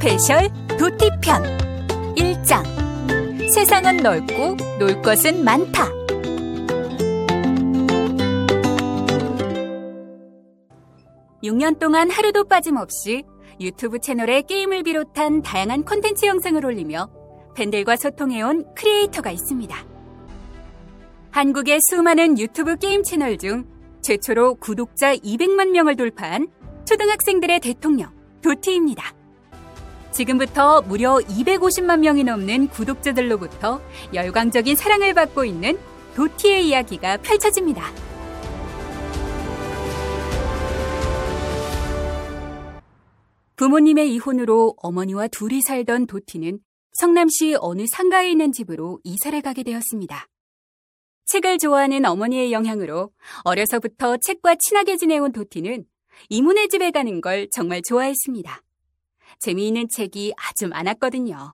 스페셜 도티편 1장. 세상은 넓고 놀 것은 많다. (6년) 동안 하루도 빠짐없이 유튜브 채널에 게임을 비롯한 다양한 콘텐츠 영상을 올리며 팬들과 소통해온 크리에이터가 있습니다. 한국의 수많은 유튜브 게임 채널 중 최초로 구독자 200만 명을 돌파한 초등학생들의 대통령 도티입니다. 지금부터 무려 250만 명이 넘는 구독자들로부터 열광적인 사랑을 받고 있는 도티의 이야기가 펼쳐집니다. 부모님의 이혼으로 어머니와 둘이 살던 도티는 성남시 어느 상가에 있는 집으로 이사를 가게 되었습니다. 책을 좋아하는 어머니의 영향으로 어려서부터 책과 친하게 지내온 도티는 이모네 집에 가는 걸 정말 좋아했습니다. 재미있는 책이 아주 많았거든요.